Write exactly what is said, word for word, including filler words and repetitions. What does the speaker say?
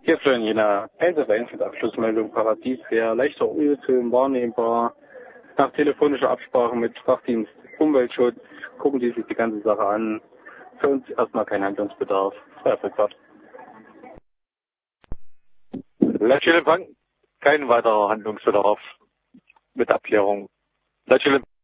Hier für Jena eins auf eins mit Abschlussmeldung Paradieswehr, leichter Ölfilm wahrnehmbar. Nach telefonischer Absprache mit Fachdienst Umweltschutz gucken die sich die ganze Sache an. Für uns erstmal kein Handlungsbedarf. Feuerfahrt. Leitstelle Empfang, kein weiterer Handlungsbedarf mit Abklärung. Leitstelle